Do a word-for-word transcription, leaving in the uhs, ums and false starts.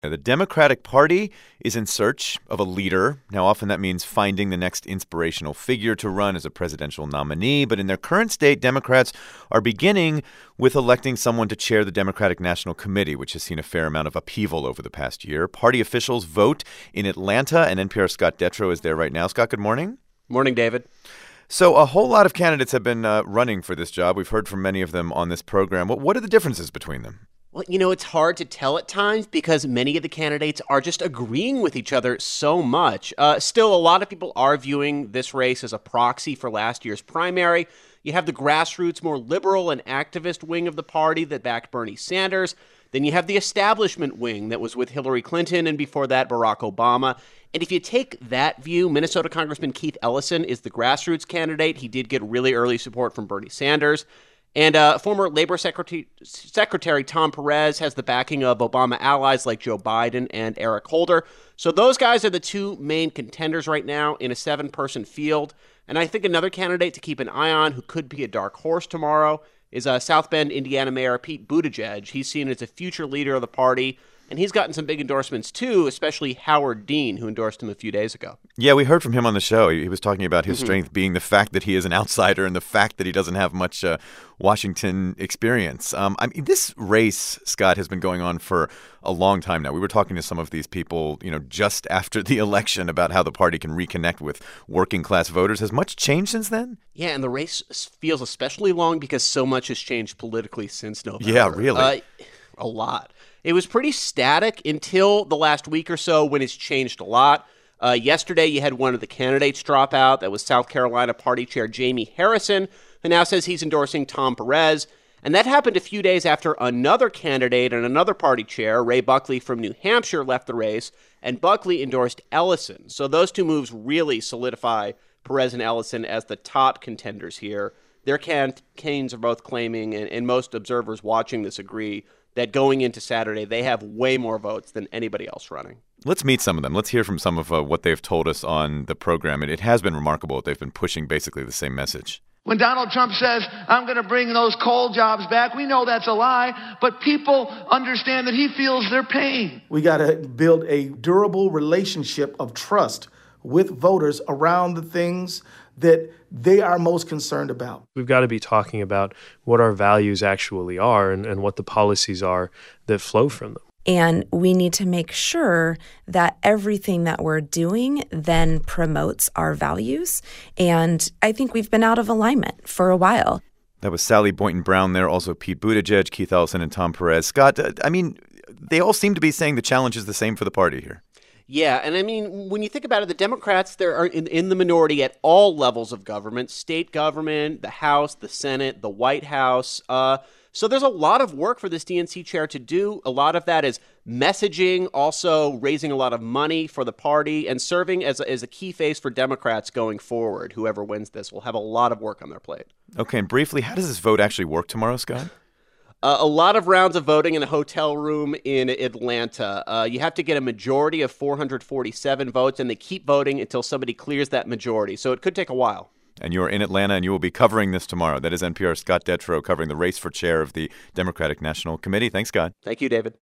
Now, the Democratic Party is in search of a leader. Now, often that means finding the next inspirational figure to run as a presidential nominee. But in their current state, Democrats are beginning with electing someone to chair the Democratic National Committee, which has seen a fair amount of upheaval over the past year. Party officials vote in Atlanta, and N P R's Scott Detrow is there right now. Scott, good morning. Morning, David. So a whole lot of candidates have been uh, running for this job. We've heard from many of them on this program. What, what are the differences between them? Well, you know, it's hard to tell at times because many of the candidates are just agreeing with each other so much. Uh, still, a lot of people are viewing this race as a proxy for last year's primary. You have the grassroots, more liberal and activist wing of the party that backed Bernie Sanders. Then you have the establishment wing that was with Hillary Clinton and before that Barack Obama. And if you take that view, Minnesota Congressman Keith Ellison is the grassroots candidate. He did get really early support from Bernie Sanders. And uh, former Labor Secretary, Secretary Tom Perez has the backing of Obama allies like Joe Biden and Eric Holder. So those guys are the two main contenders right now in a seven-person field. And I think another candidate to keep an eye on who could be a dark horse tomorrow is uh, South Bend, Indiana Mayor Pete Buttigieg. He's seen as a future leader of the party. And he's gotten some big endorsements, too, especially Howard Dean, who endorsed him a few days ago. Yeah, we heard from him on the show. He was talking about his mm-hmm. strength being the fact that he is an outsider and the fact that he doesn't have much uh, Washington experience. Um, I mean, this race, Scott, has been going on for a long time now. We were talking to some of these people, you know, just after the election about how the party can reconnect with working-class voters. Has much changed since then? Yeah, and the race feels especially long because so much has changed politically since November. Yeah, really. Uh, a lot. It was pretty static until the last week or so when it's changed a lot. Uh, yesterday, you had one of the candidates drop out. That was South Carolina Party Chair Jamie Harrison, who now says he's endorsing Tom Perez. And that happened a few days after another candidate and another party chair, Ray Buckley from New Hampshire, left the race, and Buckley endorsed Ellison. So those two moves really solidify Perez and Ellison as the top contenders here. Their campaigns are both claiming, and, and most observers watching this agree, that going into Saturday, they have way more votes than anybody else running. Let's meet some of them. Let's hear from some of uh, what they've told us on the program. And it has been remarkable that they've been pushing basically the same message. When Donald Trump says, I'm going to bring those coal jobs back, we know that's a lie, but people understand that he feels their pain. We got to build a durable relationship of trust with voters around the things that they are most concerned about. We've got to be talking about what our values actually are and, and what the policies are that flow from them. And we need to make sure that everything that we're doing then promotes our values. And I think we've been out of alignment for a while. That was Sally Boynton Brown there, also Pete Buttigieg, Keith Ellison, and Tom Perez. Scott, I mean, they all seem to be saying the challenge is the same for the party here. Yeah, and I mean, when you think about it, the Democrats, they're in, in the minority at all levels of government, state government, the House, the Senate, the White House. Uh, so there's a lot of work for this D N C chair to do. A lot of that is messaging, also raising a lot of money for the party and serving as a, as a key face for Democrats going forward. Whoever wins this will have a lot of work on their plate. Okay, and briefly, how does this vote actually work tomorrow, Scott? Uh, a lot of rounds of voting in a hotel room in Atlanta. Uh, you have to get a majority of four hundred forty-seven votes, and they keep voting until somebody clears that majority. So it could take a while. And you're in Atlanta, and you will be covering this tomorrow. That is N P R's Scott Detrow covering the race for chair of the Democratic National Committee. Thanks, Scott. Thank you, David.